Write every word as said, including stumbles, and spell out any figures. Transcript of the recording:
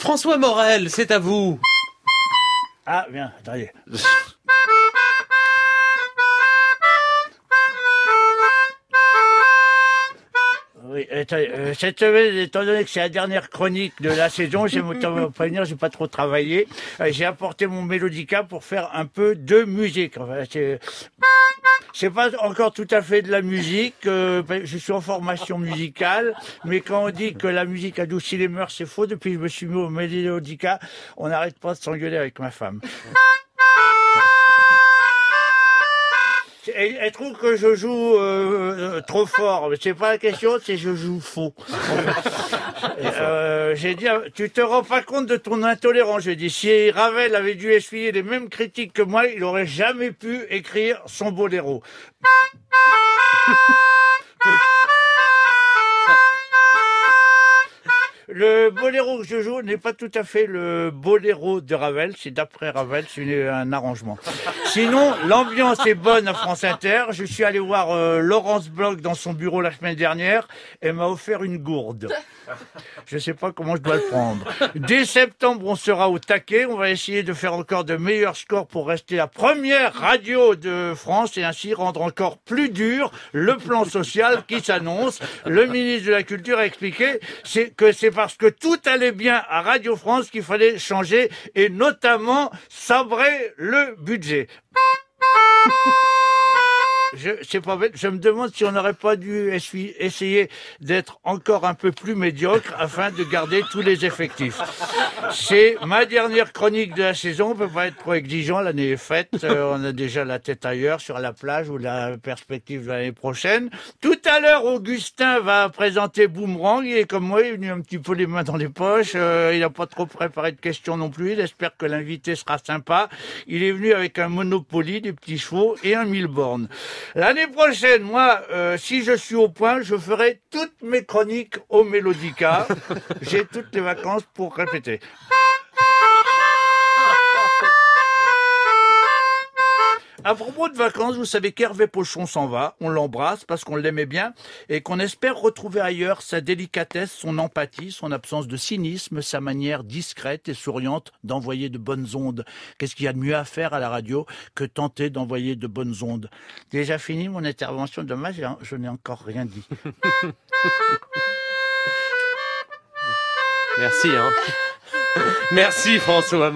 François Morel, c'est à vous. Ah, bien, attendez. Oui, attendez, euh, cette semaine, étant donné que c'est la dernière chronique de la saison, je vais vous prévenir, j'ai pas trop travaillé. Euh, j'ai apporté mon mélodica pour faire un peu de musique. Enfin, c'est... C'est pas encore tout à fait de la musique, euh, je suis en formation musicale, mais quand on dit que la musique adoucit les mœurs, c'est faux. Depuis que je me suis mis au mélodica, on n'arrête pas de s'engueuler avec ma femme. Elle, elle trouve que je joue euh, trop fort, mais c'est pas la question, c'est je joue faux. euh, j'ai dit, tu te rends pas compte de ton intolérance. J'ai dit, si Ravel avait dû essuyer les mêmes critiques que moi, il aurait jamais pu écrire son boléro. Le boléro que je joue n'est pas tout à fait le boléro de Ravel, c'est d'après Ravel, c'est un arrangement. Sinon, l'ambiance est bonne à France Inter. Je suis allé voir euh, Laurence Bloch dans son bureau la semaine dernière. Elle m'a offert une gourde. Je ne sais pas comment je dois le prendre. Dès septembre, on sera au taquet. On va essayer de faire encore de meilleurs scores pour rester la première radio de France et ainsi rendre encore plus dur le plan social qui s'annonce. Le ministre de la Culture a expliqué c'est que c'est parce que tout allait bien à Radio France qu'il fallait changer et notamment sabrer le budget. Je, c'est pas bête. Je me demande si on n'aurait pas dû essayer d'être encore un peu plus médiocre afin de garder tous les effectifs. C'est ma dernière chronique de la saison. On peut pas être trop exigeant. L'année est faite. Euh, on a déjà la tête ailleurs sur la plage ou la perspective de l'année prochaine. Tout à l'heure, Augustin va présenter Boomerang. Il est comme moi. Il est venu un petit peu les mains dans les poches. Euh, il n'a pas trop préparé de questions non plus. Il espère que l'invité sera sympa. Il est venu avec un Monopoly, des petits chevaux et un mille bornes. L'année prochaine, moi, euh, si je suis au point, je ferai toutes mes chroniques au Mélodica. J'ai toutes les vacances pour répéter. À propos de vacances, vous savez qu'Hervé Pochon s'en va, on l'embrasse parce qu'on l'aimait bien et qu'on espère retrouver ailleurs sa délicatesse, son empathie, son absence de cynisme, sa manière discrète et souriante d'envoyer de bonnes ondes. Qu'est-ce qu'il y a de mieux à faire à la radio que tenter d'envoyer de bonnes ondes? Déjà fini mon intervention, dommage, je n'ai encore rien dit. Merci, hein. Merci François.